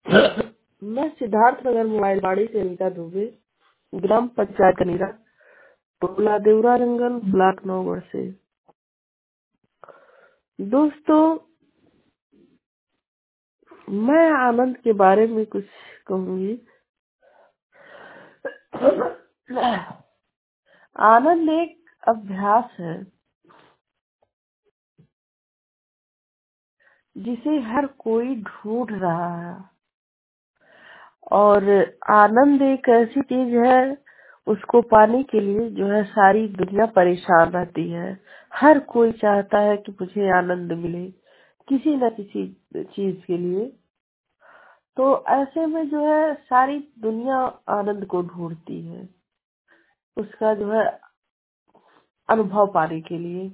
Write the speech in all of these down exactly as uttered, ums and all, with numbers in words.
मैं सिद्धार्थ नगर मोबाइल बाड़ी से अनीता दुबे, ग्राम पंचायत कनीरा, टोला देवरा रंगल, ब्लॉक नौगढ़ से। दोस्तों, मैं आनंद के बारे में कुछ कहूंगी। आनंद एक अभ्यास है जिसे हर कोई ढूंढ रहा है, और आनंद एक ऐसी चीज है, उसको पाने के लिए जो है सारी दुनिया परेशान रहती है। हर कोई चाहता है कि मुझे आनंद मिले किसी न किसी चीज के लिए। तो ऐसे में जो है सारी दुनिया आनंद को ढूंढती है, उसका जो है अनुभव पाने के लिए।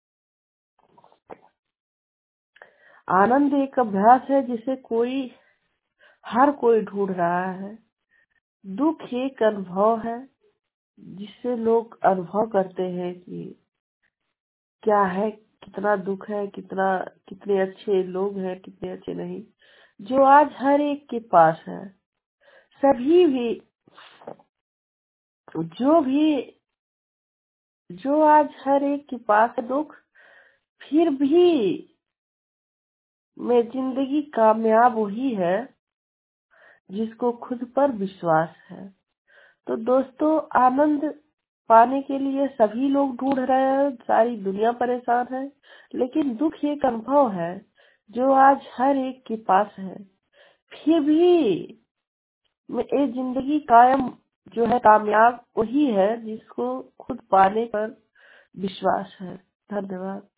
आनंद एक अभ्यास है जिसे कोई हर कोई ढूंढ रहा है। दुख एक अनुभव है जिससे लोग अनुभव करते हैं कि क्या है, कितना दुख है, कितना कितने अच्छे लोग हैं, कितने अच्छे नहीं, जो आज हर एक के पास है। सभी भी जो भी जो आज हर एक के पास है दुख, फिर भी में जिंदगी कामयाब वही है जिसको खुद पर विश्वास है। तो दोस्तों, आनंद पाने के लिए सभी लोग ढूंढ रहे हैं, सारी दुनिया परेशान है, लेकिन दुख एक अनुभव है जो आज हर एक के पास है। फिर भी में ये जिंदगी कायम जो है कामयाब वही है जिसको खुद पाने पर विश्वास है। धन्यवाद।